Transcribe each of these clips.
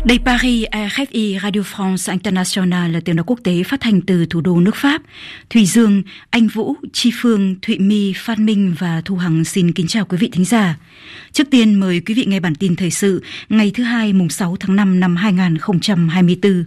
Đây Paris, RFI Radio France International là tiếng nói quốc tế phát thanh từ thủ đô nước Pháp. Thùy Dương, Anh Vũ, Chi Phương, Thụy My, Phan Minh và Thu Hằng xin kính chào quý vị thính giả. Trước tiên mời quý vị nghe bản tin thời sự ngày thứ Hai mùng 6 tháng 5 năm 2024.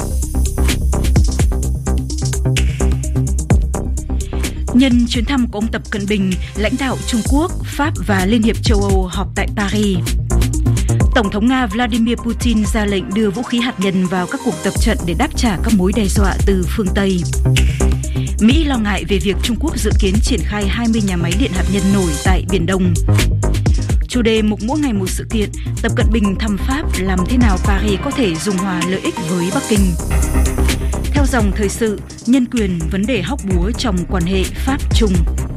Nhân chuyến thăm của ông Tập Cận Bình, lãnh đạo Trung Quốc, Pháp và Liên hiệp châu Âu họp tại Paris. Tổng thống Nga Vladimir Putin ra lệnh đưa vũ khí hạt nhân vào các cuộc tập trận để đáp trả các mối đe dọa từ phương Tây. Mỹ lo ngại về việc Trung Quốc dự kiến triển khai 20 nhà máy điện hạt nhân nổi tại Biển Đông. Chủ đề mục mỗi ngày một sự kiện, Tập Cận Bình thăm Pháp, làm thế nào Paris có thể dung hòa lợi ích với Bắc Kinh. Theo dòng thời sự, nhân quyền, vấn đề hóc búa trong quan hệ Pháp-Trung.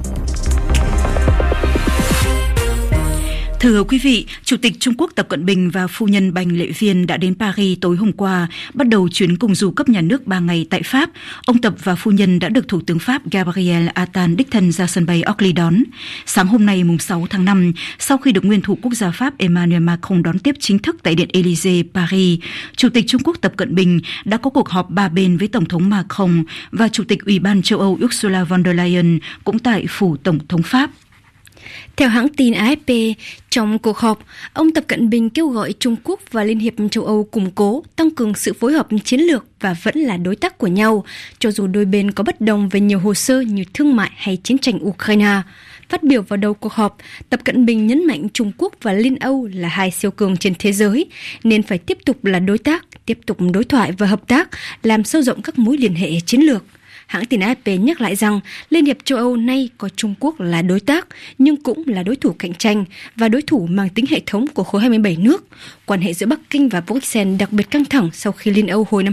Thưa quý vị, Chủ tịch Trung Quốc Tập Cận Bình và phu nhân Bành Lệ Viên đã đến Paris tối hôm qua, bắt đầu chuyến công du cấp nhà nước 3 ngày tại Pháp. Ông Tập và phu nhân đã được Thủ tướng Pháp Gabriel Attal đích thân ra sân bay Orly đón. Sáng hôm nay mùng 6 tháng 5, sau khi được nguyên thủ quốc gia Pháp Emmanuel Macron đón tiếp chính thức tại Điện Élysée, Paris, Chủ tịch Trung Quốc Tập Cận Bình đã có cuộc họp ba bên với Tổng thống Macron và Chủ tịch Ủy ban châu Âu Ursula von der Leyen cũng tại phủ Tổng thống Pháp. Theo hãng tin AFP, trong cuộc họp, ông Tập Cận Bình kêu gọi Trung Quốc và Liên hiệp châu Âu củng cố, tăng cường sự phối hợp chiến lược và vẫn là đối tác của nhau, cho dù đôi bên có bất đồng về nhiều hồ sơ như thương mại hay chiến tranh Ukraine. Phát biểu vào đầu cuộc họp, Tập Cận Bình nhấn mạnh Trung Quốc và Liên Âu là hai siêu cường trên thế giới, nên phải tiếp tục là đối tác, tiếp tục đối thoại và hợp tác, làm sâu rộng các mối liên hệ chiến lược. Hãng tin AFP nhắc lại rằng Liên hiệp châu Âu nay coi Trung Quốc là đối tác, nhưng cũng là đối thủ cạnh tranh và đối thủ mang tính hệ thống của khối 27 nước. Quan hệ giữa Bắc Kinh và Bruxelles đặc biệt căng thẳng sau khi Liên Âu hồi năm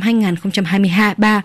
2023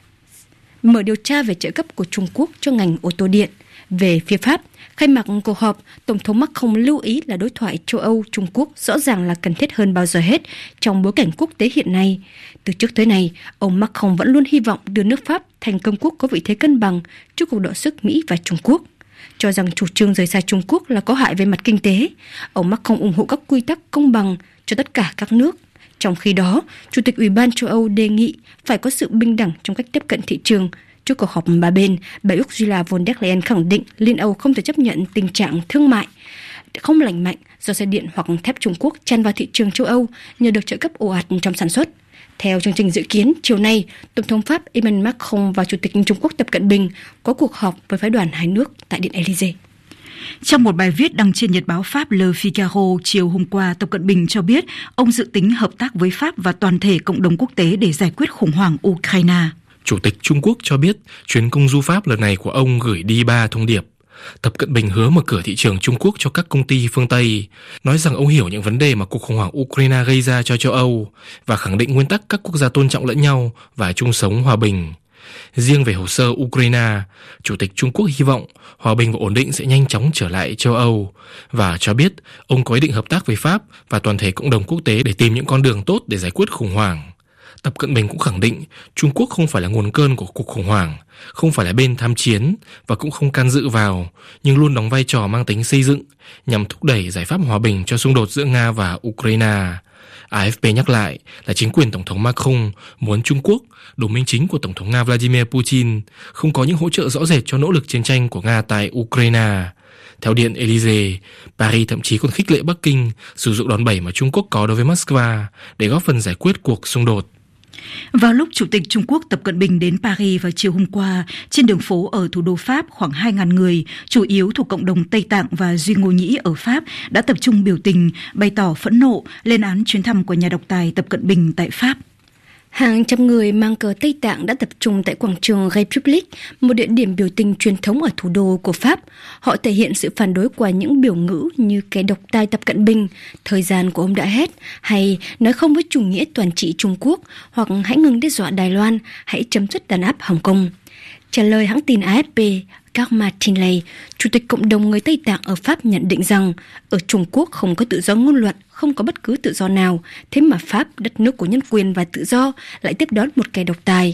mở điều tra về trợ cấp của Trung Quốc cho ngành ô tô điện. Về phía Pháp, khai mạc cuộc họp, Tổng thống Macron lưu ý là đối thoại châu Âu-Trung Quốc rõ ràng là cần thiết hơn bao giờ hết trong bối cảnh quốc tế hiện nay. Từ trước tới nay, ông Macron vẫn luôn hy vọng đưa nước Pháp thành công quốc có vị thế cân bằng trước cuộc đọ sức Mỹ và Trung Quốc. Cho rằng chủ trương rời xa Trung Quốc là có hại về mặt kinh tế, ông Macron ủng hộ các quy tắc công bằng cho tất cả các nước. Trong khi đó, Chủ tịch Ủy ban châu Âu đề nghị phải có sự bình đẳng trong cách tiếp cận thị trường. Trước cuộc họp ba bên, bà Ursula von der Leyen khẳng định Liên Âu không thể chấp nhận tình trạng thương mại không lành mạnh do xe điện hoặc thép Trung Quốc tràn vào thị trường châu Âu nhờ được trợ cấp ồ ạt trong sản xuất. Theo chương trình dự kiến, chiều nay, Tổng thống Pháp Emmanuel Macron và Chủ tịch Trung Quốc Tập Cận Bình có cuộc họp với phái đoàn hai nước tại Điện Élysée. Trong một bài viết đăng trên nhật báo Pháp Le Figaro chiều hôm qua, Tập Cận Bình cho biết ông dự tính hợp tác với Pháp và toàn thể cộng đồng quốc tế để giải quyết khủng hoảng Ukraine. Chủ tịch Trung Quốc cho biết chuyến công du Pháp lần này của ông gửi đi 3 thông điệp. Tập Cận Bình hứa mở cửa thị trường Trung Quốc cho các công ty phương Tây, nói rằng ông hiểu những vấn đề mà cuộc khủng hoảng Ukraine gây ra cho châu Âu và khẳng định nguyên tắc các quốc gia tôn trọng lẫn nhau và chung sống hòa bình. Riêng về hồ sơ Ukraine, Chủ tịch Trung Quốc hy vọng hòa bình và ổn định sẽ nhanh chóng trở lại châu Âu và cho biết ông có ý định hợp tác với Pháp và toàn thể cộng đồng quốc tế để tìm những con đường tốt để giải quyết khủng hoảng. Tập Cận Bình cũng khẳng định Trung Quốc không phải là nguồn cơn của cuộc khủng hoảng, không phải là bên tham chiến và cũng không can dự vào, nhưng luôn đóng vai trò mang tính xây dựng nhằm thúc đẩy giải pháp hòa bình cho xung đột giữa Nga và Ukraine. AFP nhắc lại là chính quyền Tổng thống Macron muốn Trung Quốc, đồng minh chính của Tổng thống Nga Vladimir Putin, không có những hỗ trợ rõ rệt cho nỗ lực chiến tranh của Nga tại Ukraine. Theo Điện Élysée, Paris thậm chí còn khích lệ Bắc Kinh sử dụng đòn bẩy mà Trung Quốc có đối với Moscow để góp phần giải quyết cuộc xung đột. Vào lúc Chủ tịch Trung Quốc Tập Cận Bình đến Paris vào chiều hôm qua, trên đường phố ở thủ đô Pháp khoảng 2.000 người, chủ yếu thuộc cộng đồng Tây Tạng và Duy Ngô Nhĩ ở Pháp, đã tập trung biểu tình, bày tỏ phẫn nộ, lên án chuyến thăm của nhà độc tài Tập Cận Bình tại Pháp. Hàng trăm người mang cờ Tây Tạng đã tập trung tại quảng trường République, một địa điểm biểu tình truyền thống ở thủ đô của Pháp. Họ thể hiện sự phản đối qua những biểu ngữ như kẻ độc tài Tập Cận Bình, thời gian của ông đã hết, hay nói không với chủ nghĩa toàn trị Trung Quốc, hoặc hãy ngừng đe dọa Đài Loan, hãy chấm dứt đàn áp Hồng Kông. Trả lời hãng tin AFP, Karma Tinley, Chủ tịch Cộng đồng người Tây Tạng ở Pháp nhận định rằng ở Trung Quốc không có tự do ngôn luận, không có bất cứ tự do nào, thế mà Pháp, đất nước của nhân quyền và tự do, lại tiếp đón một kẻ độc tài.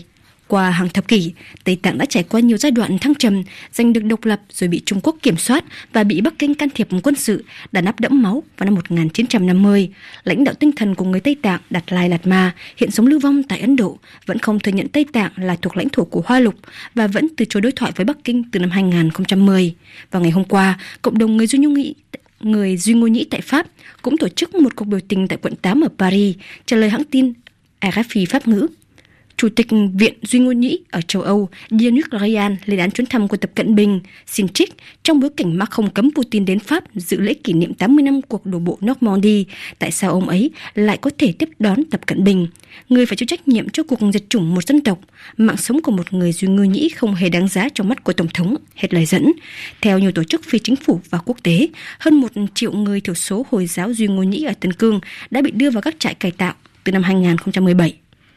Qua hàng thập kỷ, Tây Tạng đã trải qua nhiều giai đoạn thăng trầm, giành được độc lập rồi bị Trung Quốc kiểm soát và bị Bắc Kinh can thiệp quân sự, đàn áp đẫm máu vào năm 1950. Lãnh đạo tinh thần của người Tây Tạng Đạt Lai Lạt Ma hiện sống lưu vong tại Ấn Độ, vẫn không thừa nhận Tây Tạng là thuộc lãnh thổ của Hoa Lục và vẫn từ chối đối thoại với Bắc Kinh từ năm 2010. Vào ngày hôm qua, cộng đồng người Duy Ngô Nhĩ tại Pháp cũng tổ chức một cuộc biểu tình tại quận 8 ở Paris, trả lời hãng tin RFI Pháp ngữ. Chủ tịch Viện Duy Ngô Nhĩ ở châu Âu Yannick Ryan lên án chuyến thăm của Tập Cận Bình, xin trích trong bối cảnh Mác không cấm Putin đến Pháp dự lễ kỷ niệm 80 năm cuộc đổ bộ Normandy. Tại sao ông ấy lại có thể tiếp đón Tập Cận Bình, người phải chịu trách nhiệm cho cuộc diệt chủng một dân tộc? Mạng sống của một người Duy Ngô Nhĩ không hề đáng giá trong mắt của Tổng thống, hết lời dẫn. Theo nhiều tổ chức phi chính phủ và quốc tế, hơn 1 triệu người thiểu số Hồi giáo Duy Ngô Nhĩ ở Tân Cương đã bị đưa vào các trại cải tạo từ năm 2017.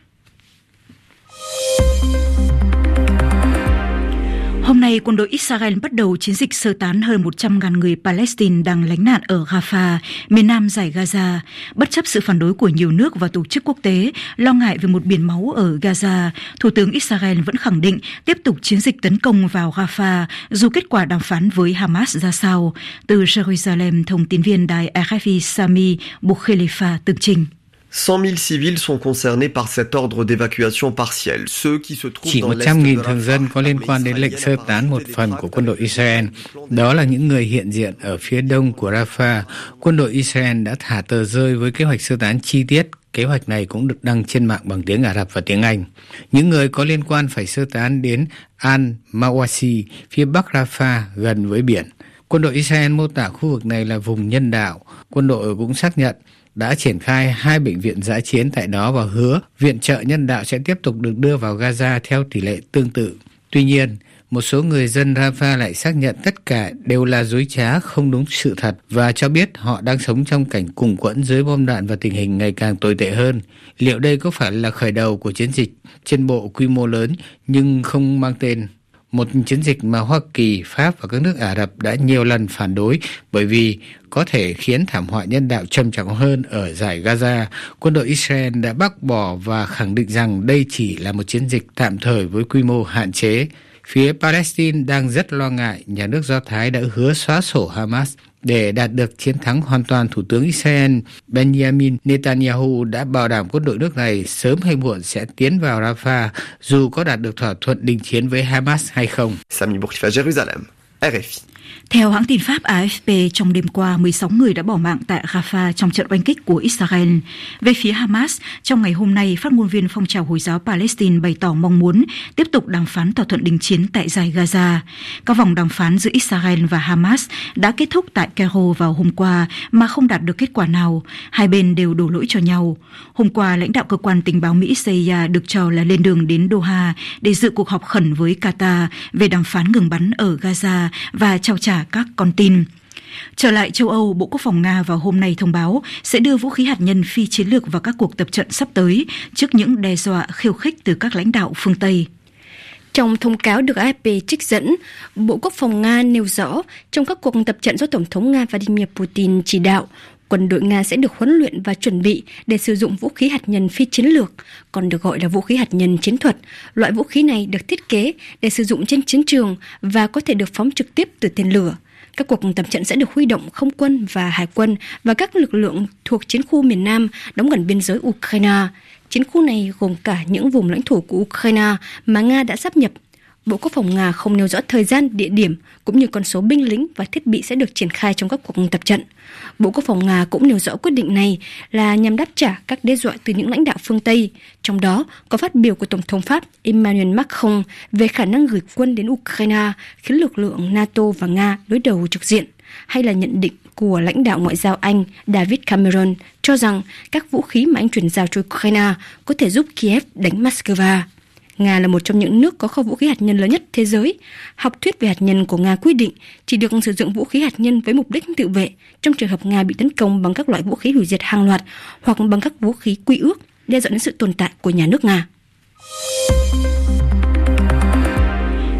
Hôm nay, quân đội Israel bắt đầu chiến dịch sơ tán hơn 100.000 người Palestine đang lánh nạn ở Rafah, miền nam dải Gaza. Bất chấp sự phản đối của nhiều nước và tổ chức quốc tế, lo ngại về một biển máu ở Gaza, Thủ tướng Israel vẫn khẳng định tiếp tục chiến dịch tấn công vào Rafah, dù kết quả đàm phán với Hamas ra sao. Từ Jerusalem, thông tin viên đài RFI Sami Boukhelifa tường trình. 100.000 civils sont concernés par cet ordre d'évacuation partielle. Ceux qui se trouvent chỉ dans l'est 100.000 de thường dân có liên quan đến lệnh sơ tán một phần của quân đội Israel. Đó là những người hiện diện ở phía đông của Rafah. Quân đội Israel đã thả tờ rơi với kế hoạch sơ tán chi tiết. Kế hoạch này cũng được đăng trên mạng bằng tiếng Ả Rập và tiếng Anh. Những người có liên quan phải sơ tán đến Al-Mawasi, phía bắc Rafah, gần với biển. Quân đội Israel mô tả khu vực này là vùng nhân đạo. Quân đội cũng xác nhận đã triển khai 2 bệnh viện dã chiến tại đó và hứa viện trợ nhân đạo sẽ tiếp tục được đưa vào Gaza theo tỷ lệ tương tự. Tuy nhiên, một số người dân Rafah lại xác nhận tất cả đều là dối trá, không đúng sự thật và cho biết họ đang sống trong cảnh cùng quẫn dưới bom đạn và tình hình ngày càng tồi tệ hơn. Liệu đây có phải là khởi đầu của chiến dịch trên bộ quy mô lớn nhưng không mang tên? Một chiến dịch mà Hoa Kỳ, Pháp và các nước Ả Rập đã nhiều lần phản đối bởi vì có thể khiến thảm họa nhân đạo trầm trọng hơn ở dải Gaza. Quân đội Israel đã bác bỏ và khẳng định rằng đây chỉ là một chiến dịch tạm thời với quy mô hạn chế. Phía Palestine đang rất lo ngại nhà nước Do Thái đã hứa xóa sổ Hamas. Để đạt được chiến thắng hoàn toàn, Thủ tướng Israel Benjamin Netanyahu đã bảo đảm quân đội nước này sớm hay muộn sẽ tiến vào Rafah, dù có đạt được thỏa thuận đình chiến với Hamas hay không. Sami Boukhelifa, Jerusalem, RFI. Theo hãng tin Pháp AFP, trong đêm qua, 16 người đã bỏ mạng tại Rafah trong trận oanh kích của Israel. Về phía Hamas, trong ngày hôm nay, phát ngôn viên phong trào Hồi giáo Palestine bày tỏ mong muốn tiếp tục đàm phán thỏa thuận đình chiến tại dải Gaza. Các vòng đàm phán giữa Israel và Hamas đã kết thúc tại Cairo vào hôm qua mà không đạt được kết quả nào. Hai bên đều đổ lỗi cho nhau. Hôm qua, lãnh đạo cơ quan tình báo Mỹ CIA được cho là lên đường đến Doha để dự cuộc họp khẩn với Qatar về đàm phán ngừng bắn ở Gaza và trao trả các con tin. Trở lại châu Âu, Bộ Quốc phòng Nga vào hôm nay thông báo sẽ đưa vũ khí hạt nhân phi chiến lược vào các cuộc tập trận sắp tới trước những đe dọa khiêu khích từ các lãnh đạo phương Tây. Trong thông cáo được AFP trích dẫn, Bộ Quốc phòng Nga nêu rõ trong các cuộc tập trận do Tổng thống Nga Vladimir Putin chỉ đạo, quân đội Nga sẽ được huấn luyện và chuẩn bị để sử dụng vũ khí hạt nhân phi chiến lược, còn được gọi là vũ khí hạt nhân chiến thuật. Loại vũ khí này được thiết kế để sử dụng trên chiến trường và có thể được phóng trực tiếp từ tên lửa. Các cuộc tập trận sẽ được huy động không quân và hải quân và các lực lượng thuộc chiến khu miền Nam đóng gần biên giới Ukraine. Chiến khu này gồm cả những vùng lãnh thổ của Ukraine mà Nga đã sáp nhập. Bộ Quốc phòng Nga không nêu rõ thời gian, địa điểm cũng như con số binh lính và thiết bị sẽ được triển khai trong các cuộc tập trận. Bộ Quốc phòng Nga cũng nêu rõ quyết định này là nhằm đáp trả các đe dọa từ những lãnh đạo phương Tây, trong đó có phát biểu của Tổng thống Pháp Emmanuel Macron về khả năng gửi quân đến Ukraine khiến lực lượng NATO và Nga đối đầu trực diện, hay là nhận định của lãnh đạo ngoại giao Anh David Cameron cho rằng các vũ khí mà Anh chuyển giao cho Ukraine có thể giúp Kiev đánh Moscow. Nga là một trong những nước có kho vũ khí hạt nhân lớn nhất thế giới. Học thuyết về hạt nhân của Nga quy định chỉ được sử dụng vũ khí hạt nhân với mục đích tự vệ trong trường hợp Nga bị tấn công bằng các loại vũ khí hủy diệt hàng loạt hoặc bằng các vũ khí quy ước đe dọa đến sự tồn tại của nhà nước Nga.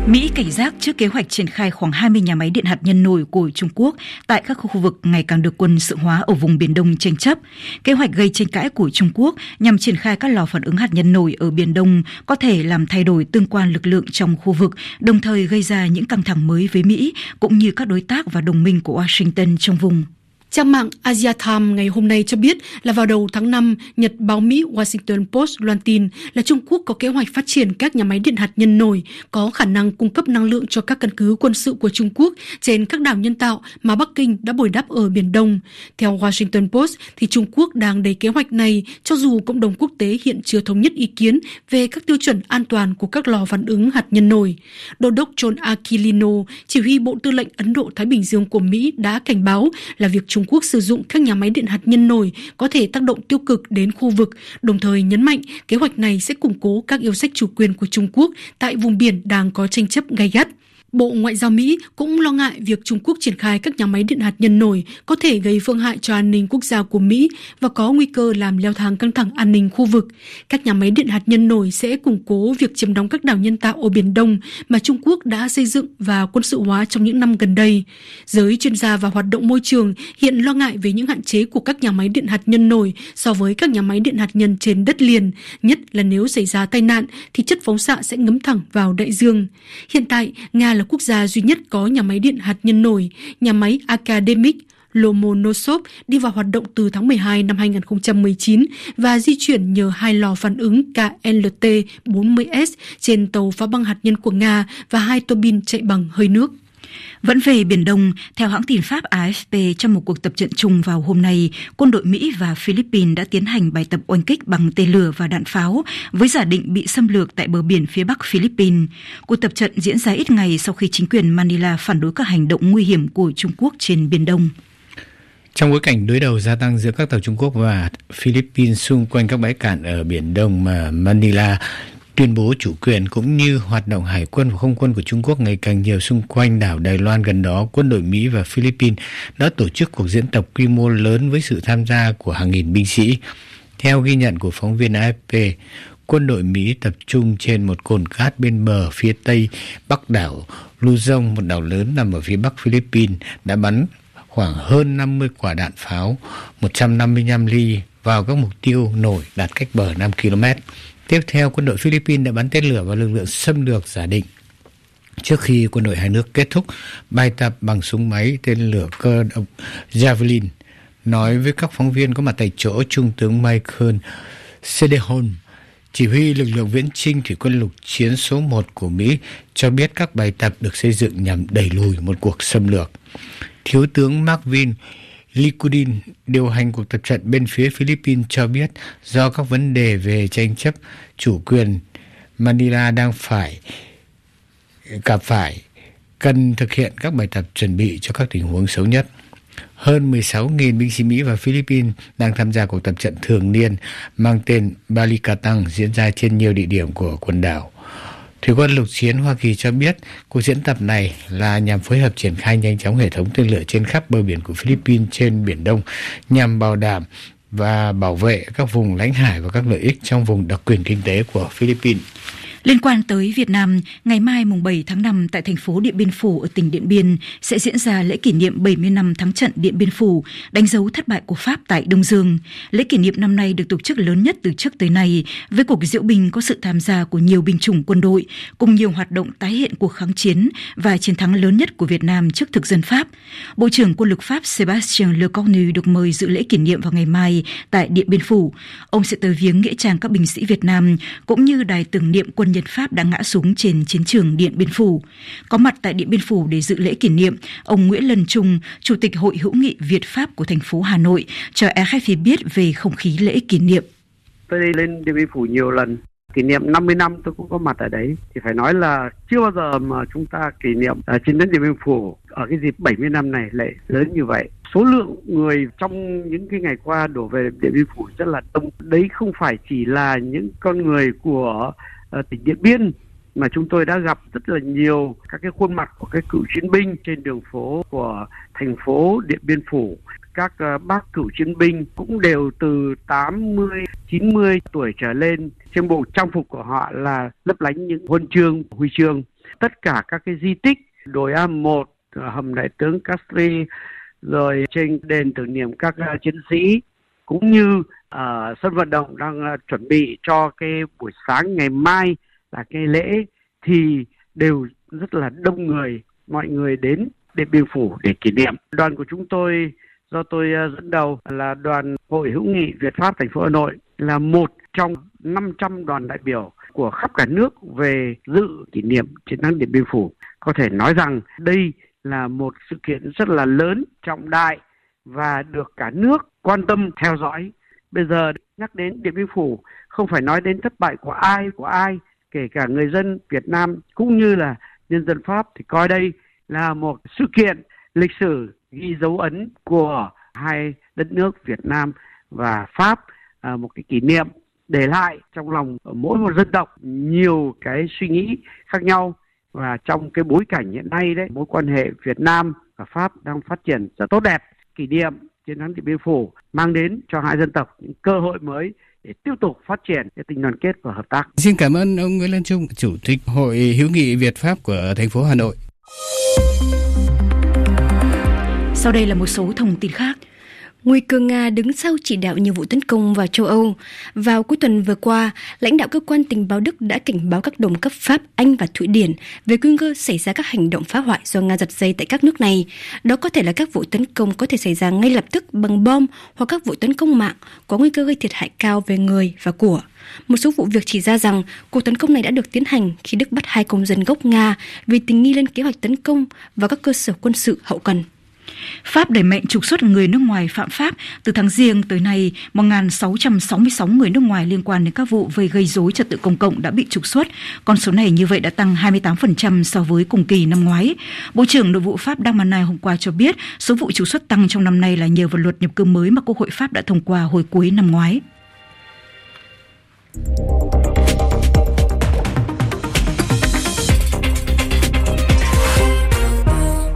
Mỹ cảnh giác trước kế hoạch triển khai khoảng 20 nhà máy điện hạt nhân nổi của Trung Quốc tại các khu vực ngày càng được quân sự hóa ở vùng Biển Đông tranh chấp. Kế hoạch gây tranh cãi của Trung Quốc nhằm triển khai các lò phản ứng hạt nhân nổi ở Biển Đông có thể làm thay đổi tương quan lực lượng trong khu vực, đồng thời gây ra những căng thẳng mới với Mỹ cũng như các đối tác và đồng minh của Washington trong vùng. Trang mạng Asia Times ngày hôm nay cho biết là vào đầu tháng 5, Nhật báo Mỹ Washington Post loan tin là Trung Quốc có kế hoạch phát triển các nhà máy điện hạt nhân nổi có khả năng cung cấp năng lượng cho các căn cứ quân sự của Trung Quốc trên các đảo nhân tạo mà Bắc Kinh đã bồi đắp ở Biển Đông. Theo Washington Post, thì Trung Quốc đang đẩy kế hoạch này cho dù cộng đồng quốc tế hiện chưa thống nhất ý kiến về các tiêu chuẩn an toàn của các lò phản ứng hạt nhân nổi. Đô đốc John Aquilino, chỉ huy Bộ Tư lệnh Ấn Độ-Thái Bình Dương của Mỹ đã cảnh báo là việc Trung Quốc sử dụng các nhà máy điện hạt nhân nổi có thể tác động tiêu cực đến khu vực, đồng thời nhấn mạnh kế hoạch này sẽ củng cố các yêu sách chủ quyền của Trung Quốc tại vùng biển đang có tranh chấp gay gắt. Bộ Ngoại giao Mỹ cũng lo ngại việc Trung Quốc triển khai các nhà máy điện hạt nhân nổi có thể gây phương hại cho an ninh quốc gia của Mỹ và có nguy cơ làm leo thang căng thẳng an ninh khu vực. Các nhà máy điện hạt nhân nổi sẽ củng cố việc chiếm đóng các đảo nhân tạo ở Biển Đông mà Trung Quốc đã xây dựng và quân sự hóa trong những năm gần đây. Giới chuyên gia và hoạt động môi trường hiện lo ngại về những hạn chế của các nhà máy điện hạt nhân nổi so với các nhà máy điện hạt nhân trên đất liền, nhất là nếu xảy ra tai nạn thì chất phóng xạ sẽ ngấm thẳng vào đại dương. Hiện tại, Nga là quốc gia duy nhất có nhà máy điện hạt nhân nổi. Nhà máy Akademik Lomonosov đi vào hoạt động từ tháng 12 năm 2019 và di chuyển nhờ 2 lò phản ứng KLT-40S trên tàu phá băng hạt nhân của Nga và 2 tua bin chạy bằng hơi nước. Vẫn về Biển Đông, theo hãng tin Pháp AFP, trong một cuộc tập trận chung vào hôm nay, quân đội Mỹ và Philippines đã tiến hành bài tập oanh kích bằng tên lửa và đạn pháo với giả định bị xâm lược tại bờ biển phía bắc Philippines. Cuộc tập trận diễn ra ít ngày sau khi chính quyền Manila phản đối các hành động nguy hiểm của Trung Quốc trên Biển Đông. Trong bối cảnh đối đầu gia tăng giữa các tàu Trung Quốc và Philippines xung quanh các bãi cạn ở Biển Đông mà Manila tuyên bố chủ quyền cũng như hoạt động hải quân và không quân của Trung Quốc ngày càng nhiều xung quanh đảo Đài Loan gần đó, quân đội Mỹ và Philippines đã tổ chức cuộc diễn tập quy mô lớn với sự tham gia của hàng nghìn binh sĩ. Theo ghi nhận của phóng viên AFP, quân đội Mỹ tập trung trên một cồn cát bên bờ phía tây bắc đảo Luzon, một đảo lớn nằm ở phía bắc Philippines, đã bắn khoảng hơn 50 quả đạn pháo 155 ly vào các mục tiêu nổi đặt cách bờ 5 km. Tiếp theo, quân đội Philippines đã bắn tên lửa vào lực lượng xâm lược giả định. Trước khi quân đội hai nước kết thúc bài tập bằng súng máy tên lửa cơ động Javelin, nói với các phóng viên có mặt tại chỗ, Trung tướng Michael Cedehon, chỉ huy lực lượng viễn chinh thủy quân lục chiến số 1 của Mỹ, cho biết các bài tập được xây dựng nhằm đẩy lùi một cuộc xâm lược. Thiếu tướng Marvin Likudin, điều hành cuộc tập trận bên phía Philippines, cho biết do các vấn đề về tranh chấp chủ quyền, Manila đang gặp phải cần thực hiện các bài tập chuẩn bị cho các tình huống xấu nhất. Hơn 16.000 binh sĩ Mỹ và Philippines đang tham gia cuộc tập trận thường niên mang tên Balikatang diễn ra trên nhiều địa điểm của quần đảo. Thủy quân lục chiến Hoa Kỳ cho biết cuộc diễn tập này là nhằm phối hợp triển khai nhanh chóng hệ thống tên lửa trên khắp bờ biển của Philippines trên Biển Đông nhằm bảo đảm và bảo vệ các vùng lãnh hải và các lợi ích trong vùng đặc quyền kinh tế của Philippines. Liên quan tới Việt Nam, ngày mai mùng 7 tháng 5 tại thành phố Điện Biên Phủ ở tỉnh Điện Biên sẽ diễn ra lễ kỷ niệm 70 năm thắng trận Điện Biên Phủ, đánh dấu thất bại của Pháp tại Đông Dương. Lễ kỷ niệm năm nay được tổ chức lớn nhất từ trước tới nay, với cuộc diễu binh có sự tham gia của nhiều binh chủng quân đội, cùng nhiều hoạt động tái hiện cuộc kháng chiến và chiến thắng lớn nhất của Việt Nam trước thực dân Pháp. Bộ trưởng Quân lực Pháp Sébastien Lecornu được mời dự lễ kỷ niệm vào ngày mai tại Điện Biên Phủ. Ông sẽ tới viếng nghĩa trang các binh sĩ Việt Nam, cũng như đài tưởng niệm quân nhân Pháp đã ngã xuống trên chiến trường Điện Biên Phủ. Có mặt tại Điện Biên Phủ để dự lễ kỷ niệm, ông Nguyễn Lân Trung, Chủ tịch Hội hữu nghị Việt-Pháp của thành phố Hà Nội, cho RFI biết về không khí lễ kỷ niệm. Tôi đi lên Điện Biên Phủ nhiều lần, kỷ niệm 50 năm tôi cũng có mặt ở đấy. Thì phải nói là chưa bao giờ mà chúng ta kỷ niệm chiến thắng Điện Biên Phủ ở cái dịp 70 năm này lại lớn như vậy. Số lượng người trong những cái ngày qua đổ về Điện Biên Phủ rất là đông. Đấy không phải chỉ là những con người của tỉnh Điện Biên, mà chúng tôi đã gặp rất là nhiều các cái khuôn mặt của các cựu chiến binh trên đường phố của thành phố Điện Biên Phủ. Các bác cựu chiến binh cũng đều từ 80, 90 tuổi trở lên. Trên bộ trang phục của họ là lấp lánh những huân chương, huy chương. tất cả các cái di tích, đồi A1, hầm đại tướng Castries, rồi trên đền tưởng niệm các chiến sĩ, cũng như sân vận động đang chuẩn bị cho cái buổi sáng ngày mai là cái lễ, thì đều rất là đông người, mọi người đến Điện Biên Phủ để kỷ niệm. Đoàn của chúng tôi do tôi dẫn đầu là đoàn Hội hữu nghị Việt Pháp thành phố Hà Nội, là một trong 500 đoàn đại biểu của khắp cả nước về dự kỷ niệm chiến thắng Điện Biên Phủ. Có thể nói rằng đây là một sự kiện rất là lớn, trọng đại và được cả nước quan tâm theo dõi. Bây giờ nhắc đến Điện Biên Phủ không phải nói đến thất bại của ai, kể cả người dân Việt Nam cũng như là nhân dân Pháp, thì coi đây là một sự kiện lịch sử ghi dấu ấn của hai đất nước Việt Nam và Pháp, một cái kỷ niệm để lại trong lòng mỗi một dân tộc nhiều cái suy nghĩ khác nhau. Và trong cái bối cảnh hiện nay đấy, mối quan hệ Việt Nam và Pháp đang phát triển rất tốt đẹp. Kỷ niệm chiến thắng Điện Biên Phủ mang đến cho hai dân tộc những cơ hội mới để tiếp tục phát triển cái tình đoàn kết và hợp tác. Xin cảm ơn ông Nguyễn Lân Trung, Chủ tịch Hội hữu nghị Việt Pháp của thành phố Hà Nội. Sau đây là một số thông tin khác. Nguy cơ Nga đứng sau chỉ đạo nhiều vụ tấn công vào châu Âu. Vào cuối tuần vừa qua, lãnh đạo cơ quan tình báo Đức đã cảnh báo các đồng cấp Pháp, Anh và Thụy Điển về nguy cơ xảy ra các hành động phá hoại do Nga giật dây tại các nước này. Đó có thể là các vụ tấn công có thể xảy ra ngay lập tức bằng bom hoặc các vụ tấn công mạng có nguy cơ gây thiệt hại cao về người và của. Một số vụ việc chỉ ra rằng cuộc tấn công này đã được tiến hành khi Đức bắt 2 công dân gốc Nga vì tình nghi lên kế hoạch tấn công vào các cơ sở quân sự hậu cần. Pháp đẩy mạnh trục xuất người nước ngoài phạm pháp. Từ tháng Giêng tới nay, 1.666 người nước ngoài liên quan đến các vụ gây rối trật tự công cộng đã bị trục xuất. Con số này như vậy đã tăng 28% so với cùng kỳ năm ngoái. Bộ trưởng Nội vụ Pháp Darmanin hôm qua cho biết số vụ trục xuất tăng trong năm nay là nhờ vào luật nhập cư mới mà Quốc hội Pháp đã thông qua hồi cuối năm ngoái.